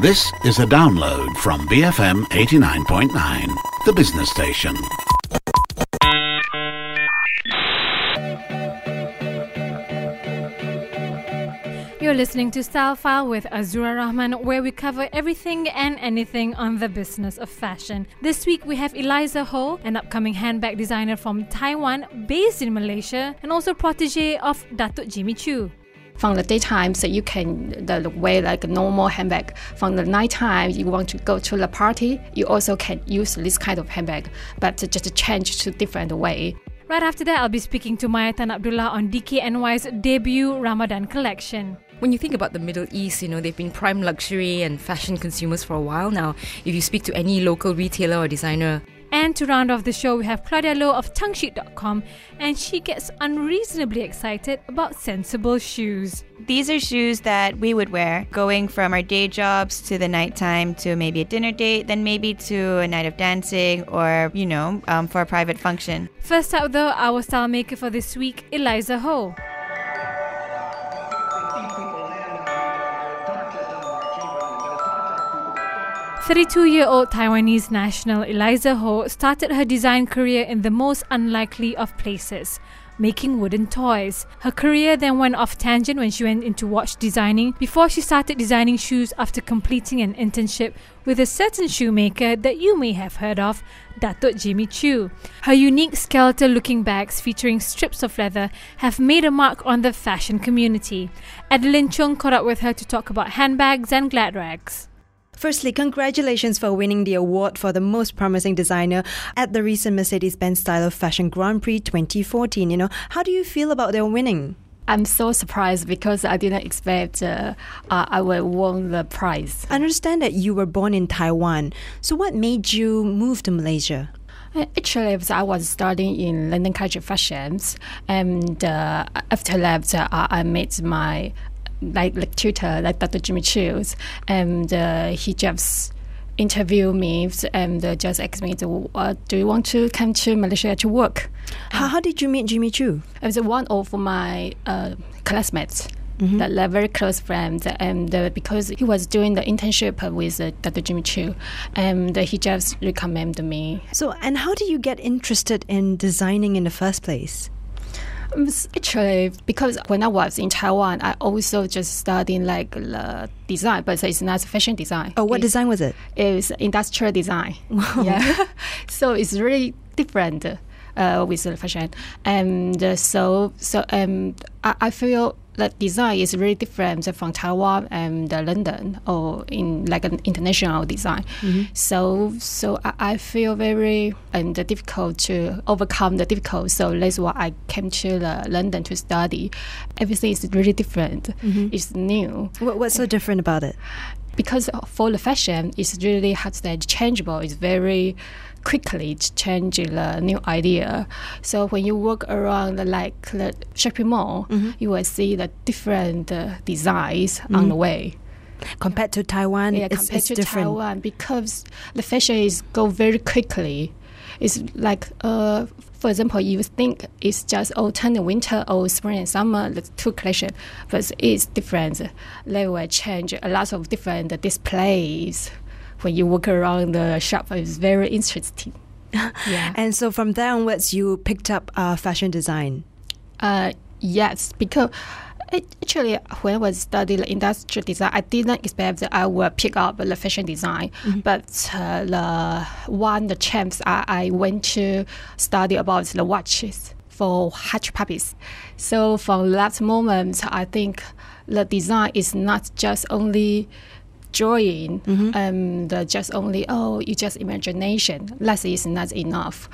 This is a download from BFM 89.9, the business station. You're listening to Style File with Azura Rahman, where we cover everything and anything on the business of fashion. This week we have Eliza Ho, an upcoming handbag designer from Taiwan, based in Malaysia, and also protege of Datuk Jimmy Choo. From the daytime, so you can wear like a normal handbag. From the nighttime, you want to go to the party, you also can use this kind of handbag, but just change to different way. Right after that, I'll be speaking to Maya Tan Abdullah on DKNY's debut Ramadan collection. When you think about the Middle East, they've been prime luxury and fashion consumers for a while now. If you speak to any local retailer or designer. And to round off the show, we have Claudia Low of Tangsheet.com, and she gets unreasonably excited about sensible shoes. These are shoes that we would wear going from our day jobs to the nighttime to maybe a dinner date, then maybe to a night of dancing or, for a private function. First up though, our style maker for this week, Eliza Ho. "32-year-old Taiwanese national Eliza Ho started her design career in the most unlikely of places, making wooden toys. Her career then went off tangent when she went into watch designing before she started designing shoes after completing an internship with a certain shoemaker that you may have heard of, Datuk Jimmy Choo. Her unique skeletal-looking bags featuring strips of leather have made a mark on the fashion community. Adeline Chung caught up with her to talk about handbags and glad rags. Firstly, congratulations for winning the award for the most promising designer at the recent Mercedes-Benz Style of Fashion Grand Prix 2014. How do you feel about their winning? I'm so surprised because I didn't expect I would win the prize. I understand that you were born in Taiwan. So what made you move to Malaysia? Actually, I was studying in London College of Fashions, and after that, I met my tutor, like Dr. Jimmy Choo, and he just interviewed me and just asked me, do you want to come to Malaysia to work? How did you meet Jimmy Choo? It was one of my classmates. Mm-hmm. That are very close friends, and because he was doing the internship with Dr. Jimmy Choo, and he just recommended me. So, and how did you get interested in designing in the first place? Actually, because when I was in Taiwan, I also just studied the design, but it's not fashion design. Oh, what design was it? It was industrial design. Wow. Yeah. So it's really different with the fashion, and I feel that design is really different from Taiwan and London or in an international design. Mm-hmm. So I feel very difficult to overcome the difficult. So that's why I came to London to study. Everything is really different. Mm-hmm. It's new. What's so different about it? Because for the fashion, it's really hard to changeable. It's very quickly change the new idea. So when you walk around the shopping mall, mm-hmm. you will see the different designs on the way. Compared to Taiwan, it's different. Taiwan, because the fashion is go very quickly. It's like, for example, you think it's just autumn and winter or spring and summer, the two collections, but it's different. They will change a lot of different displays. When you walk around the shop, it's very interesting. Yeah. And so from there onwards, you picked up fashion design? Yes, because actually, when I was studying industrial design, I didn't expect that I would pick up the fashion design. Mm-hmm. But the chance I went to study about the watches for Hush Puppies. So from that moment, I think the design is not just only drawing, mm-hmm. and just only, you just imagination. That is not enough.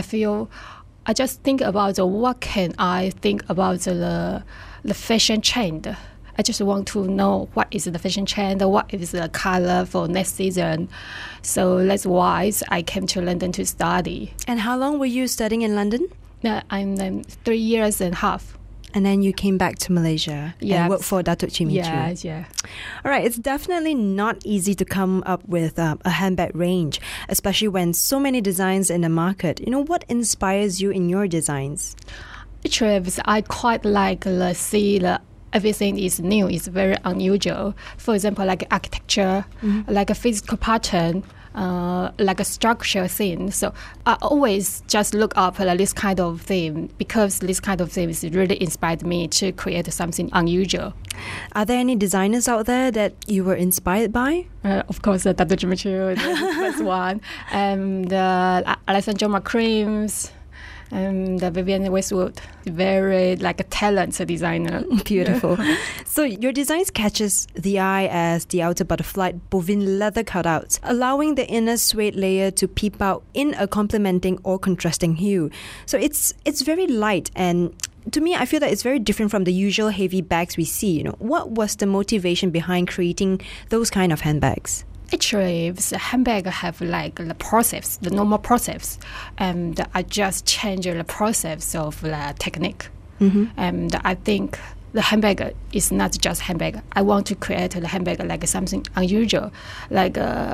I just think about what can I think about the fashion trend. I just want to know what is the fashion trend, what is the color for next season. So that's why I came to London to study. And how long were you studying in London? I'm 3 years and a half. And then you came back to Malaysia and worked for Datuk Jimmy Choo. Yeah. All right, it's definitely not easy to come up with a handbag range, especially when so many designs in the market. What inspires you in your designs? Actually, I quite like see the everything is new, is very unusual. For example, like architecture, like a physical pattern, like a structural thing. So I always just look up at this kind of thing because this kind of thing really inspired me to create something unusual. Are there any designers out there that you were inspired by? Of course, Dr. Jimmy Choo, the first one, and Alessandro McCreams, and Vivienne Westwood, very like a talented designer. Beautiful. So your designs catches the eye as the outer butterfly bovine leather cutouts, allowing the inner suede layer to peep out in a complementing or contrasting hue. So it's very light, and to me, I feel that it's very different from the usual heavy bags we see. What was the motivation behind creating those kind of handbags? Actually, the handbag have like the process, the normal process, and I just change the process of the technique. And I think the handbag is not just handbag. I want to create the handbag like something unusual, like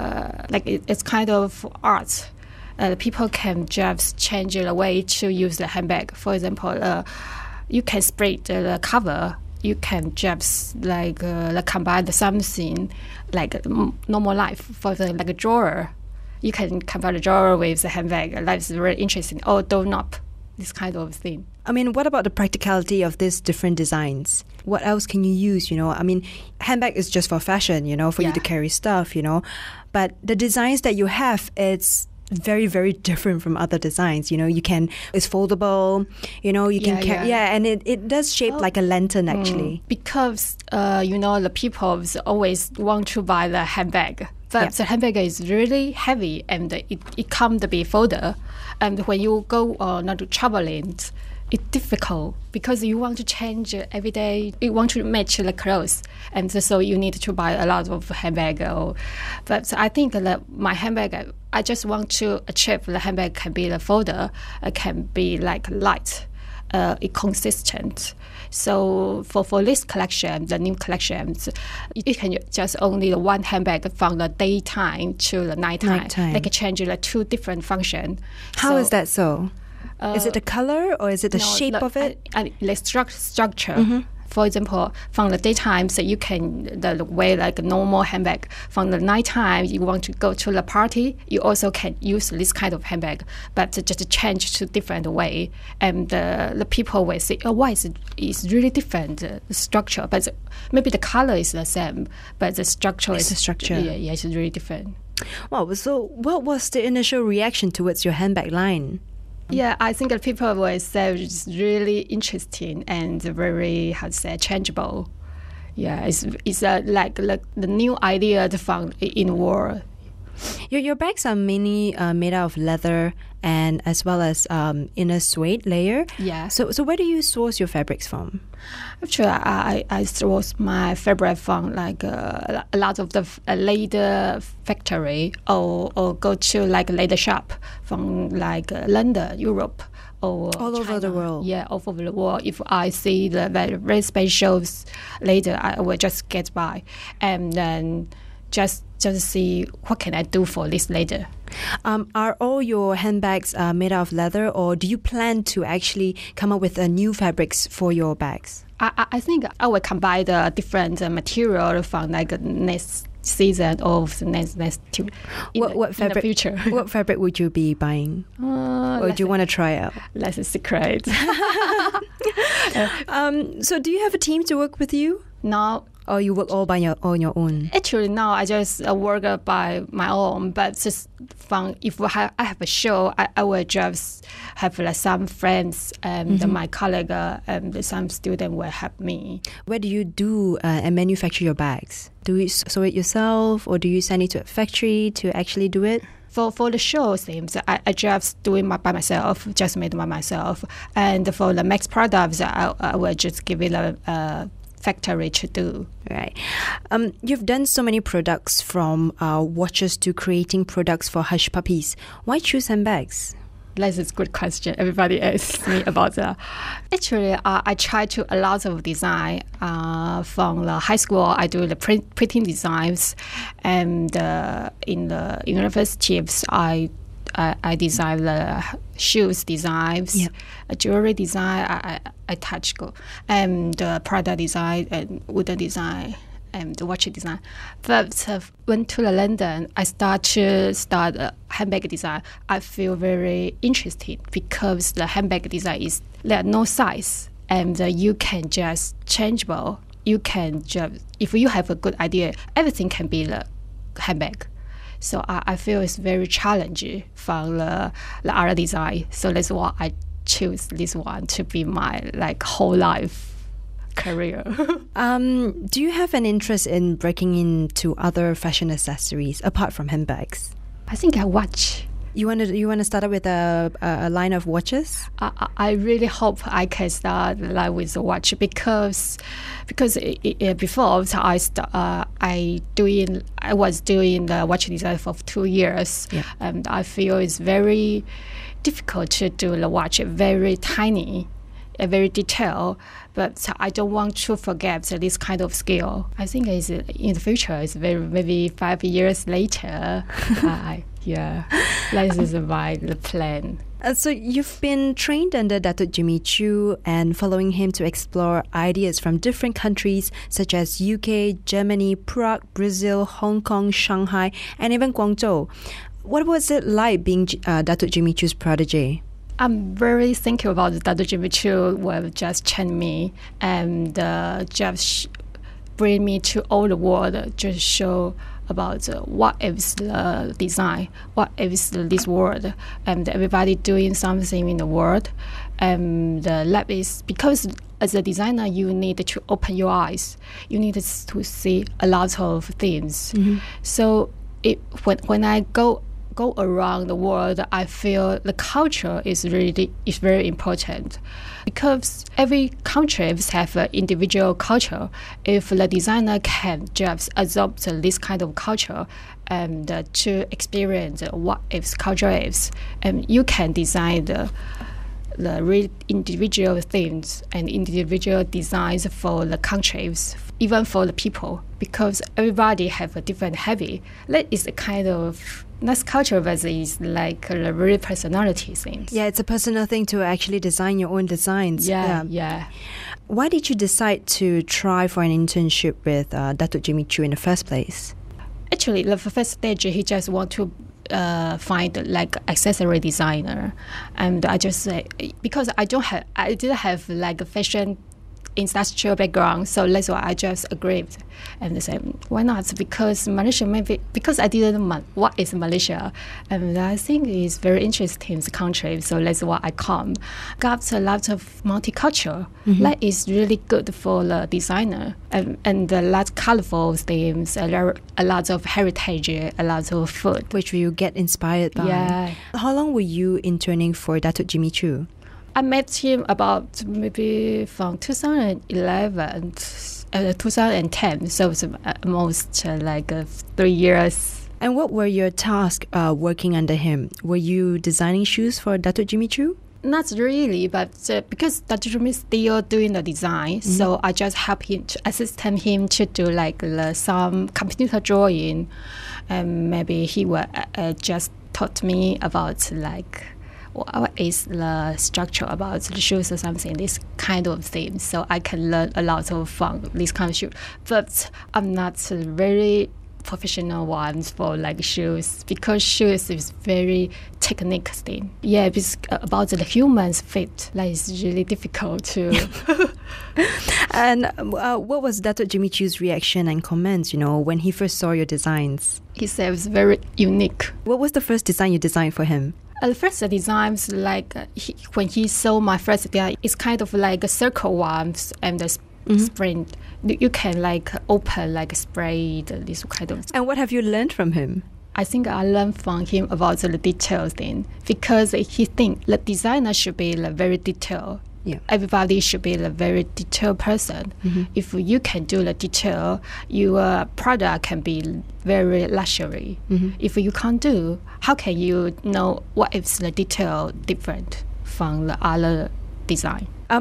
it's kind of art. People can just change the way to use the handbag. For example, you can split the cover. You can just combine something like normal life for like a drawer. You can combine the drawer with the handbag. That's very interesting. Or doorknob, this kind of thing. I mean, what about the practicality of these different designs? What else can you use? I mean, handbag is just for fashion, for you to carry stuff, But the designs that you have, it's very, very different from other designs. It's foldable, you can carry, and it does shape like a lantern actually. Because, the people always want to buy the handbag. But the handbag is really heavy and it can't be folded. And when you go not traveling, it's difficult because you want to change every day. You want to match the clothes, and so you need to buy a lot of handbag. But I think that my handbag, I just want to achieve the handbag can be the folder, can be like light, consistent. So for this collection, the new collections, you can just only one handbag from the daytime to the nighttime. They can change the two different functions. How is that so? Is it the color or is it the shape of it? The structure. For example, from the daytime, so you can wear like a normal handbag. From the nighttime, you want to go to the party, you also can use this kind of handbag, but just change to different way. And the people will say, why is it's really different, the structure. But maybe the color is the same, but the structure is the structure. Yeah, it's really different. Wow, so what was the initial reaction towards your handbag line? Yeah, I think that people will say it's really interesting and very, changeable. Yeah, it's like the new idea to find in the world. Your bags are mainly made out of leather and as well as inner suede layer. Yeah. So where do you source your fabrics from? Actually, I source my fabric from like a lot of the leather factory or go to like a leather shop from like London, Europe. Or all China. Over the world. Yeah, all over the world. If I see the very special later, I will just get by and then just see what can I do for this later. Are all your handbags made out of leather, or do you plan to actually come up with new fabrics for your bags? I think I will combine the different material from like next season or the next two in the future. What fabric would you be buying? Or do you want to try out? That's a secret. So do you have a team to work with you? No. Or you work all on your own? Actually, now I just work by my own. But just if I have a show, I will just have like some friends and my colleague and some student will help me. Where do you do and manufacture your bags? Do you sew it yourself, or do you send it to a factory to actually do it? For the show things, I just do it by myself, just made by myself. And for the next products, I will just give it a factory to do. Right. You've done so many products from watches to creating products for hush puppies. Why choose handbags? That's a good question. Everybody asks me about that. Actually, I try to a lot of design. From the high school, I do the printing designs, and in the universities, I I design the shoes designs, Yep. Jewelry design. I touch go, and product design and wooden design and the watch design. But went to London, I start handbag design. I feel very interested because the handbag design is there are no size and you can just changeable. You can just, if you have a good idea, everything can be the handbag. So I feel it's very challenging from the art design. So that's why I choose this one to be my whole life career. Do you have an interest in breaking into other fashion accessories apart from handbags? I think I watch. You want to start out with a line of watches? I really hope I can start with a watch because before I was doing the watch design for 2 years, Yeah. and I feel it's very difficult to do the watch, very tiny, very detailed. But I don't want to forget this kind of skill. I think is in the future, it's maybe 5 years later. Yeah, this is the plan. So you've been trained under Datuk Jimmy Choo and following him to explore ideas from different countries such as UK, Germany, Prague, Brazil, Hong Kong, Shanghai, and even Guangzhou. What was it like being Datuk Jimmy Choo's protege? I'm very thankful about Datuk Jimmy Choo will just train me and just bring me to all the world, just show about what is the design, what is this world, and everybody doing something in the world. And the lab is, because as a designer, you need to open your eyes. You need to see a lot of things. Mm-hmm. So when I go around the world, I feel the culture is very important because every country have an individual culture. If the designer can just adopt this kind of culture and to experience what its culture is, and you can design the real individual things and individual designs for the countries, even for the people, because everybody have a different habit. That is a kind of that's culture, but it's like a real personality thing. Yeah, it's a personal thing to actually design your own designs. Yeah. Why did you decide to try for an internship with Datuk Jimmy Choo in the first place? Actually, the first stage, he just want to find accessory designer, and I just say because I didn't have a fashion industrial background, so that's why I just agreed and said why not, because Malaysia because I didn't know what is Malaysia, and I think it's very interesting country, so that's why I come. Got a lot of multicultural. That is really good for the designer, and a lot of colorful themes, a lot of heritage, a lot of food, Which you get inspired by. Yeah. How long were you interning for Datuk Jimmy Choo? I met him about maybe from 2011 to 2010, so it's almost 3 years. And what were your tasks working under him? Were you designing shoes for Datuk Jimmy Choo? Not really, but because Datuk Jimmy is still doing the design, so I just help him to assist him to do some computer drawing, and maybe he will just taught me about what is the structure about the shoes or something, this kind of thing. So I can learn a lot from this kind of shoes. But I'm not a very professional ones for shoes, because shoes is very technique thing. Yeah, because about the human's feet, that is really difficult to. And what was Datuk Jimmy Choo's reaction and comments, when he first saw your designs? He said it was very unique. What was the first design you designed for him? The first designs, when he saw my first design, it's kind of like a circle ones and the spring. You can open, spray, this kind of. And what have you learned from him? I think I learned from him about the detail thing, because he thinks the designer should be very detailed. Yeah. Everybody should be a very detailed person. If you can do the detail, your product can be very luxury. If you can't do, how can you know what is the detail different from the other design?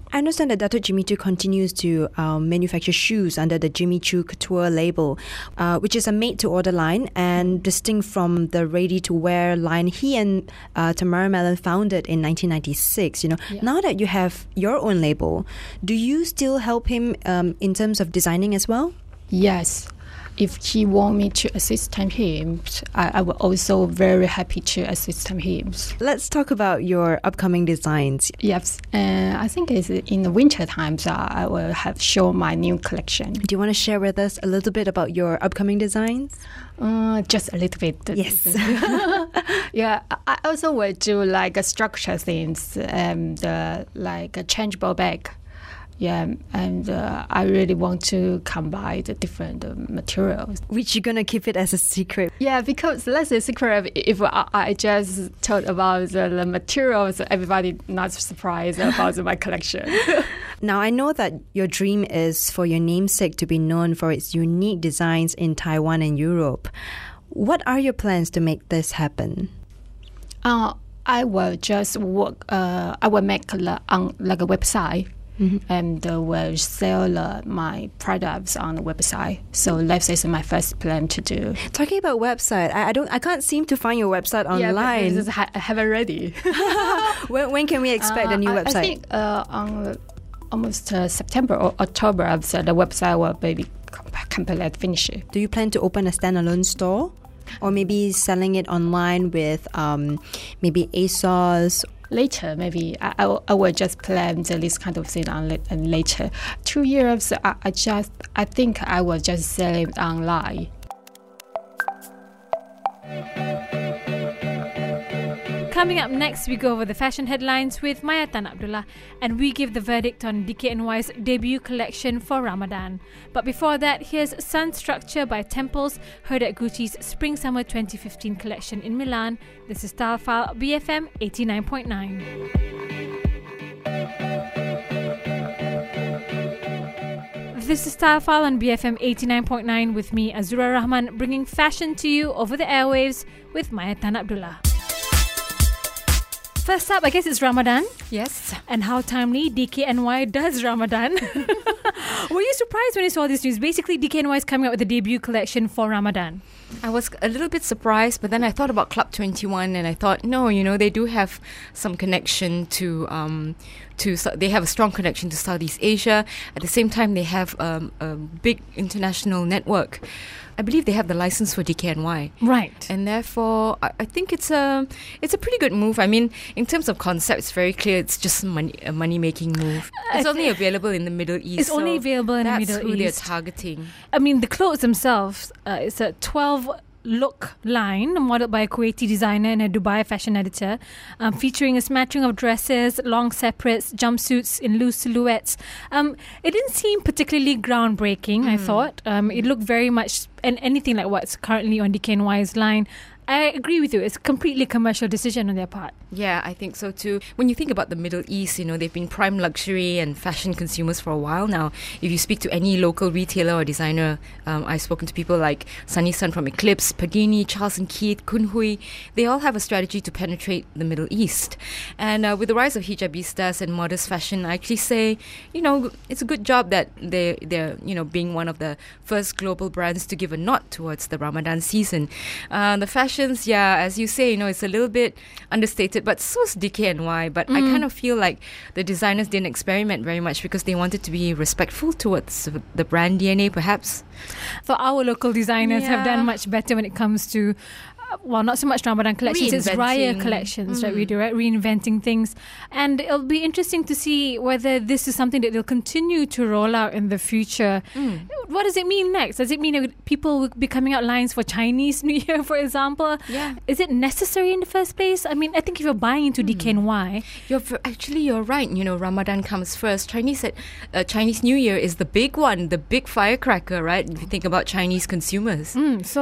I understand that Datuk Jimmy Choo continues to manufacture shoes under the Jimmy Choo Couture label, which is a made-to-order line and distinct from the ready-to-wear line he and Tamara Mellon founded in 1996. Now that you have your own label, do you still help him in terms of designing as well? Yes. If he want me to assist him, I will also very happy to assist him. Let's talk about your upcoming designs. Yes, I think it's in the winter times I will have shown my new collection. Do you want to share with us a little bit about your upcoming designs? Just a little bit. Yes. Yeah, I also will do like a structure things and like a changeable bag. Yeah, and I really want to combine the different materials. Which you're going to keep it as a secret? Yeah, because that's a secret. If I just told about the materials, everybody not surprised about my collection. Now, I know that your dream is for your namesake to be known for its unique designs in Taiwan and Europe. What are your plans to make this happen? I will just work. I will make like a website. Mm-hmm. And will sell my products on the website. So that's my first plan to do. Talking about website, I can't seem to find your website online. Yeah, I have it ready. when can we expect a new website? I think on almost September or October, the website will be completely finished. Do you plan to open a standalone store? Or maybe selling it online with maybe ASOS? Later, maybe I will just plan this kind of thing on later. 2 years, I think I will just sell it online. Coming up next, we go over the fashion headlines with Maya Tan Abdullah, and we give the verdict on DKNY's debut collection for Ramadan. But before that, here's Sun Structure by Temples, heard at Gucci's Spring-Summer 2015 collection in Milan. This is Style File, BFM 89.9. This is Style File on BFM 89.9 with me, Azura Rahman, bringing fashion to you over the airwaves with Maya Tan Abdullah. First up, I guess it's Ramadan. Yes. And how timely DKNY does Ramadan. Were you surprised when you saw this news? Basically, DKNY is coming out with a debut collection for Ramadan. I was a little bit surprised, but then I thought about Club 21 and I thought, no, they do have some connection to they have a strong connection to Southeast Asia. At the same time, they have a big international network. I believe they have the license for DKNY. Right. And therefore, I think it's a pretty good move. I mean, in terms of concept, it's very clear it's just a money-making move. It's only available in the Middle East. It's only available in the Middle East. That's who they're targeting. I mean, the clothes themselves, it's a 12-look line modeled by a Kuwaiti designer and a Dubai fashion editor, featuring a smattering of dresses, long separates, jumpsuits in loose silhouettes. It didn't seem particularly groundbreaking, I thought. It looked very much anything like what's currently on DKNY's line. I agree with you. It's a completely commercial decision on their part. Yeah, I think so too. When you think about the Middle East, they've been prime luxury and fashion consumers for a while now. If you speak to any local retailer or designer, I've spoken to people like Sunny Sun from Eclipse, Pagini, Charles & Keith, Kunhui. They all have a strategy to penetrate the Middle East. And with the rise of hijabistas and modest fashion, I actually say, it's a good job that they're being one of the first global brands to give a nod towards the Ramadan season. The fashions, yeah, as you say, it's a little bit understated, but so is DKNY. But I kind of feel like the designers didn't experiment very much because they wanted to be respectful towards the brand DNA, perhaps. For our local designers have done much better when it comes to not so much Ramadan collections, it's Raya collections, right? We do, right? Reinventing things. And it'll be interesting to see whether this is something that they'll continue to roll out in the future. What does it mean next? Does it mean that people will be coming out lines for Chinese New Year, for example? Yeah. Is it necessary in the first place? I mean, I think if you're buying into DKNY... You're right. Ramadan comes first. Chinese New Year is the big one, the big firecracker, right? If you think about Chinese consumers.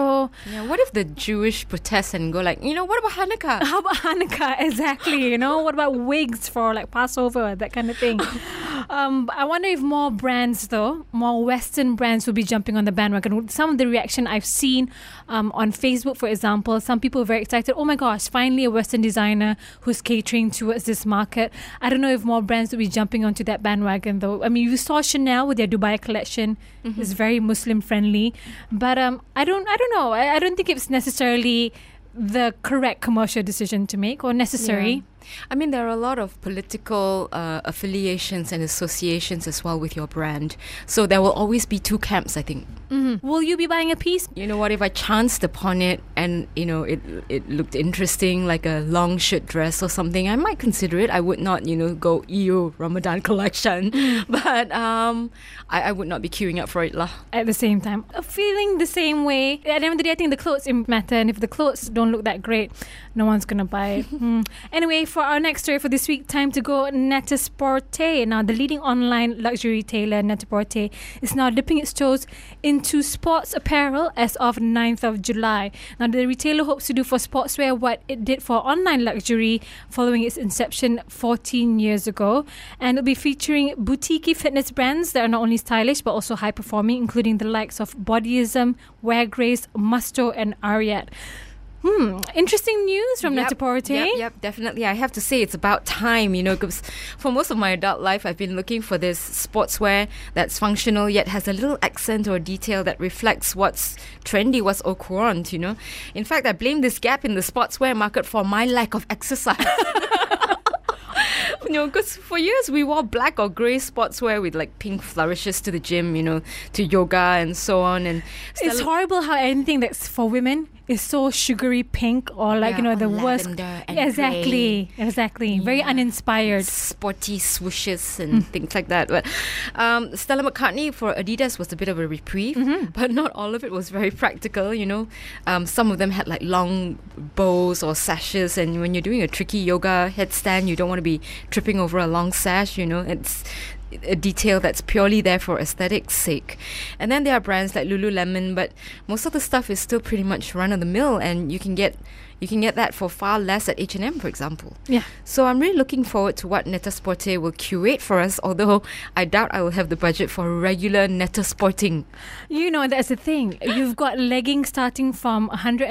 What if the Jewish protest and go like, what about Hanukkah? How about Hanukkah? Exactly. What about wigs for like Passover, that kind of thing? I wonder if more brands, though, more Western brands will be jumping on the bandwagon. Some of the reaction I've seen on Facebook, for example, some people are very excited. Oh my gosh, finally a Western designer who's catering towards this market. I don't know if more brands will be jumping onto that bandwagon, though. I mean, you saw Chanel with their Dubai collection. It's very Muslim friendly. But I don't know. I don't think it's necessarily the correct commercial decision to make or necessary. Yeah. I mean, there are a lot of political affiliations and associations as well with your brand. So there will always be two camps, I think. Will you be buying a piece? You know what, if I chanced upon it and, you know, it looked interesting, like a long shirt dress or something, I might consider it. I would not, you know, go, ew, Ramadan collection. But I would not be queuing up for it lah. At the same time, feeling the same way. At the end of the day, I think the clothes matter. And if the clothes don't look that great, no one's going to buy it. Anyway, for our next story for this week, time to go Net-a-Porter. Now, the leading online luxury retailer, Net-a-Porter, is now dipping its toes into sports apparel as of 9th of July. Now, the retailer hopes to do for sportswear what it did for online luxury following its inception 14 years ago. And it'll be featuring boutique fitness brands that are not only stylish but also high-performing, including the likes of Bodyism, Wear Grace, Musto and Ariat. Interesting news from Net-a-Porter. Yep, definitely. I have to say it's about time, you know, because for most of my adult life, I've been looking for this sportswear that's functional yet has a little accent or detail that reflects what's trendy, what's au courant, you know. In fact, I blame this gap in the sportswear market for my lack of exercise. You know, because for years we wore black or grey sportswear with like pink flourishes to the gym, you know, to yoga and so on. And it's horrible how anything that's for women is so sugary pink or like, you know, the worst. Exactly. Very uninspired. Sporty swooshes and things like that. But Stella McCartney for Adidas was a bit of a reprieve, but not all of it was very practical, you know. Some of them had like long bows or sashes, and when you're doing a tricky yoga headstand, you don't want to be tripping over a long sash, you know. It's a detail that's purely there for aesthetics' sake. And then there are brands like Lululemon, but most of the stuff is still pretty much run-of-the-mill, and you can get that for far less at H&M, for example. Yeah. So I'm really looking forward to what Net-a-Porter will curate for us, although I doubt I will have the budget for regular Net-a-Sporting. You know, that's the thing. You've got leggings starting from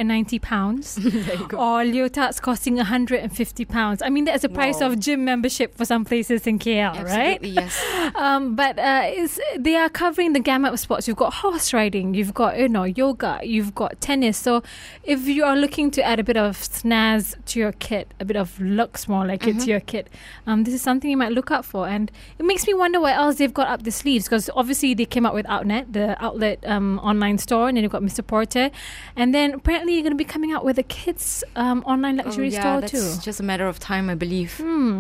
£190 There you go. or leotards costing £150. I mean, that's the price of gym membership for some places in KL, right? Absolutely, yes. But they are covering the gamut of sports. You've got horse riding, you've got, you know, yoga, you've got tennis. So if you are looking to add a bit of snazz to your kit, a bit of looks more like it to your kit, this is something you might look out for. And it makes me wonder what else they've got up the sleeves, because obviously they came out with Outnet, the outlet online store, and then you've got Mr. Porter, and then apparently you're going to be coming out with a kids online luxury store too. That's just a matter of time, I believe.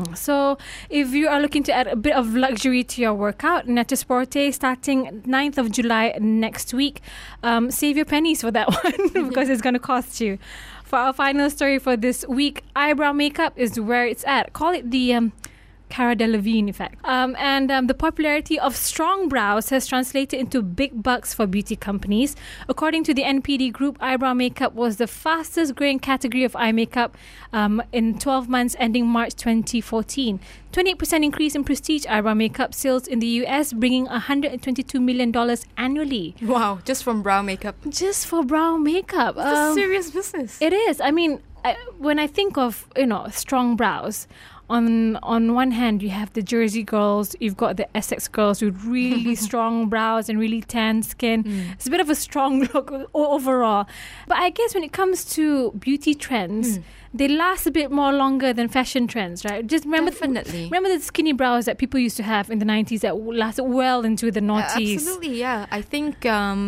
So if you are looking to add a bit of luxury to your workout, Net-a-Porter starting 9th of July next week. Save your pennies for that one because it's going to cost you. For our final story for this week, eyebrow makeup is where it's at. Call it the Cara Delevingne effect. And the popularity of strong brows has translated into big bucks for beauty companies. According to the NPD Group, eyebrow makeup was the fastest growing category of eye makeup in 12 months ending March 2014. 28% increase in prestige eyebrow makeup sales in the US, bringing $122 million annually. Wow, just from brow makeup. Just for brow makeup. It's a serious business. It is. I mean, when I think of, you know, strong brows, on one hand, you have the Jersey girls, you've got the Essex girls with really strong brows and really tan skin. It's a bit of a strong look overall. But I guess when it comes to beauty trends, they last a bit more longer than fashion trends, right? Just remember the skinny brows that people used to have in the 90s that lasted well into the noughties. Absolutely, yeah. I think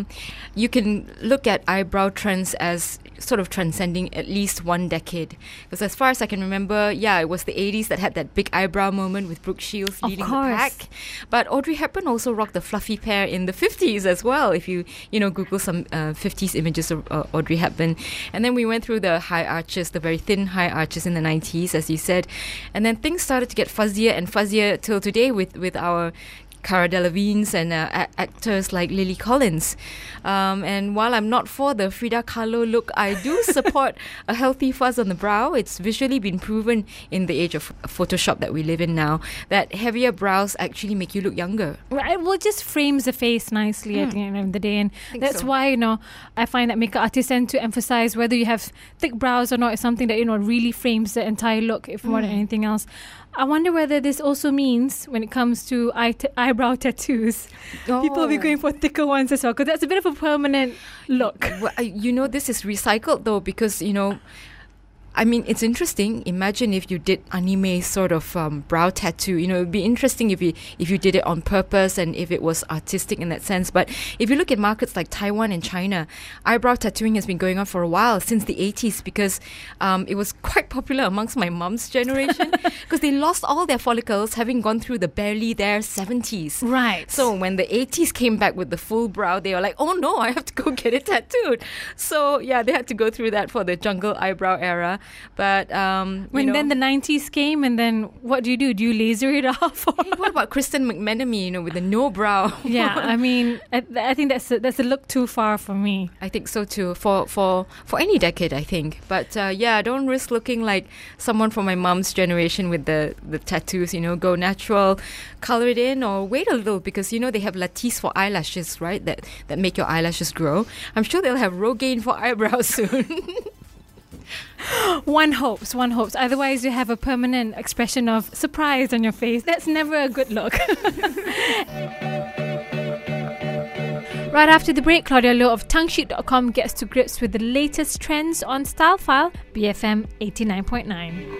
you can look at eyebrow trends as sort of transcending at least one decade. Because as far as I can remember, it was the 80s that had that big eyebrow moment with Brooke Shields leading the pack. But Audrey Hepburn also rocked the fluffy pair in the 50s as well, if you Google some 50s images of Audrey Hepburn. And then we went through the high arches, the very thin high arches in the 90s, as you said. And then things started to get fuzzier and fuzzier till today with our Cara Delevingne's and actors like Lily Collins. And while I'm not for the Frida Kahlo look, I do support a healthy fuzz on the brow. It's visually been proven in the age of Photoshop that we live in now that heavier brows actually make you look younger. Right, well, it just frames the face nicely at the end of the day, and that's so. why I find that makeup artists tend to emphasize whether you have thick brows or not is something that really frames the entire look, if more than anything else. I wonder whether this also means when it comes to eyebrow tattoos, people will be going for thicker ones as well, because that's a bit of a permanent look. Well, this is recycled though, because I mean, it's interesting. Imagine if you did anime sort of brow tattoo. It would be interesting if you did it on purpose and if it was artistic in that sense. But if you look at markets like Taiwan and China, eyebrow tattooing has been going on for a while, since the 80s, because it was quite popular amongst my mum's generation because they lost all their follicles having gone through the barely there 70s. Right. So when the 80s came back with the full brow, they were like, oh no, I have to go get it tattooed. So yeah, they had to go through that for the jungle eyebrow era. But then the 90s came, and then what do? Do you laser it off? Hey, what about Kristen McMenemy, with the no brow? Yeah, I mean, I think that's a look too far for me. I think so too, for any decade, I think. But don't risk looking like someone from my mom's generation with the tattoos. Go natural, color it in, or wait a little, because they have Latisse for eyelashes, right? That make your eyelashes grow. I'm sure they'll have Rogaine for eyebrows soon. One hopes. Otherwise, you have a permanent expression of surprise on your face. That's never a good look. Right after the break, Claudia Low of TongueSheet.com gets to grips with the latest trends on Style File, BFM 89.9.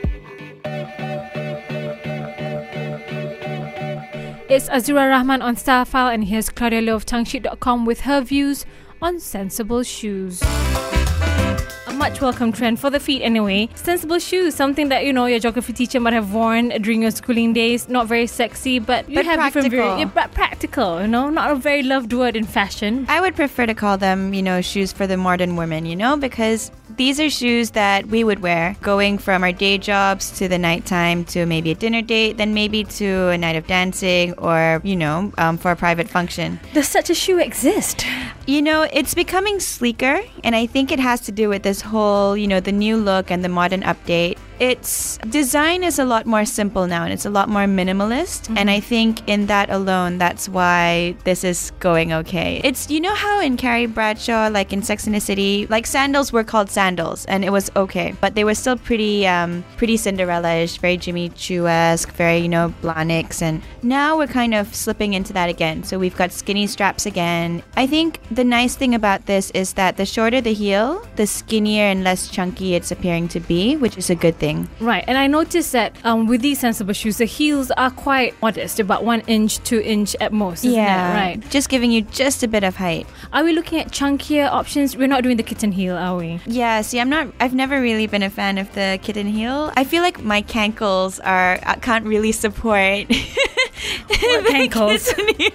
It's Azura Rahman on Style File, and here's Claudia Low of TongueSheet.com with her views on sensible shoes. A much welcome trend for the feet anyway. Sensible shoes, something that your geography teacher might have worn during your schooling days. Not very sexy, but you have practical. Practical, not a very loved word in fashion. I would prefer to call them, shoes for the modern woman, because these are shoes that we would wear going from our day jobs to the nighttime to maybe a dinner date, then maybe to a night of dancing or, for a private function. Does such a shoe exist? It's becoming sleeker, and I think it has to do with this whole, the new look and the modern update. Its design is a lot more simple now, and it's a lot more minimalist. And I think in that alone, that's why this is going okay. It's, how in Carrie Bradshaw, like in Sex and the City, like sandals were called sandals, and it was okay, but they were still pretty Cinderella-ish, very Jimmy Choo-esque, very, Blahniks, and now we're kind of slipping into that again. So we've got skinny straps again. I think the nice thing about this is that the shorter the heel, the skinnier and less chunky it's appearing to be, which is a good thing. Right, and I noticed that with these sensible shoes, the heels are quite modest, about 1 inch, 2 inch at most, isn't it? Right. Just giving you just a bit of height. Are we looking at chunkier options? We're not doing the kitten heel, are we? Yeah, see, I've never really been a fan of the kitten heel. I feel like my cankles can't really support ankles.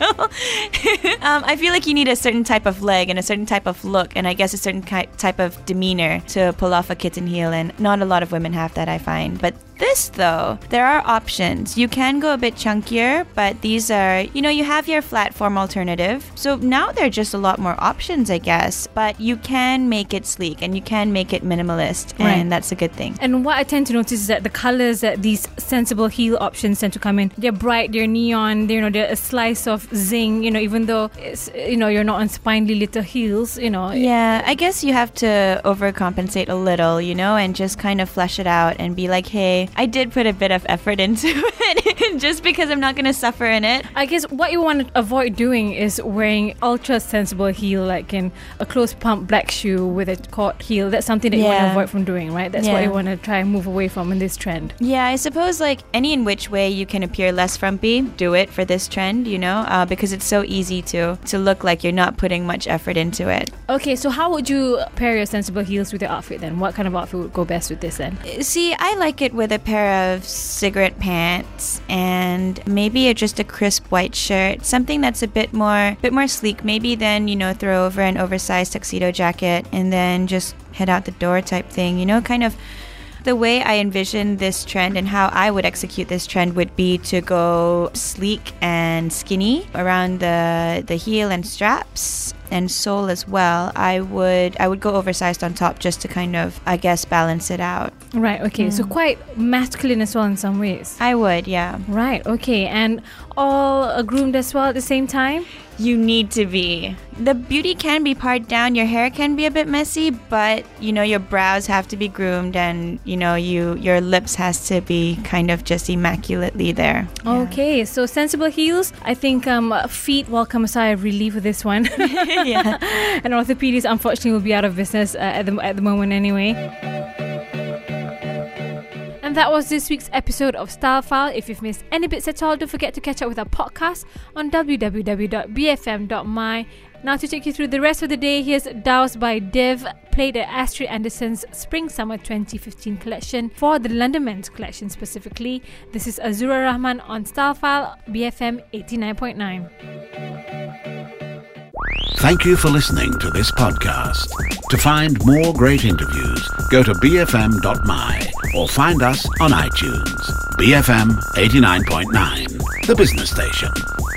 I feel like you need a certain type of leg and a certain type of look, and I guess a certain type of demeanor to pull off a kitten heel, and not a lot of women have that, I find. But this, though, there are options. You can go a bit chunkier, but these are, you have your flat form alternative. So now there are just a lot more options, I guess. But you can make it sleek and you can make it minimalist, and that's a good thing. And what I tend to notice is that the colors that these sensible heel options tend to come in, they're bright, they're neon, they're a slice of zing, even though it's, you're not on spindly little heels, Yeah, I guess you have to overcompensate a little, and just kind of flesh it out and be like, hey, I did put a bit of effort into it just because I'm not going to suffer in it. I guess what you want to avoid doing is wearing ultra sensible heel, like in a closed pump black shoe with a cord heel. That's something that you want to avoid from doing, right? That's what you want to try and move away from in this trend. Yeah, I suppose like any in which way you can appear less frumpy, do it for this trend, because it's so easy to look like you're not putting much effort into it. Okay, so how would you pair your sensible heels with your outfit then? What kind of outfit would go best with this then? See, I like it with a pair of cigarette pants and maybe just a crisp white shirt, something that's a bit more sleek. Maybe then throw over an oversized tuxedo jacket and then just head out the door type thing. Kind of The way I envision this trend and how I would execute this trend would be to go sleek and skinny around the heel and straps and sole as well. I would go oversized on top just to kind of, I guess, balance it out. Right, okay. So quite masculine as well in some ways. I would, yeah. Right, okay. And all groomed as well at the same time? You need to be. The beauty can be pared down, your hair can be a bit messy, but your brows have to be groomed, and your lips has to be kind of just immaculately there. Okay, so sensible heels. I think feet welcome a sigh of relief with this one. Yeah. And orthopedics unfortunately will be out of business at the moment anyway. And that was this week's episode of Style File. If you've missed any bits at all, don't forget to catch up with our podcast on www.bfm.my. Now to take you through the rest of the day, here's Doused by Div, played at Astrid Anderson's Spring-Summer 2015 collection for the London Men's collection specifically. This is Azura Rahman on Style File, BFM 89.9. Thank you for listening to this podcast. To find more great interviews, go to bfm.my or find us on iTunes. BFM 89.9, the business station.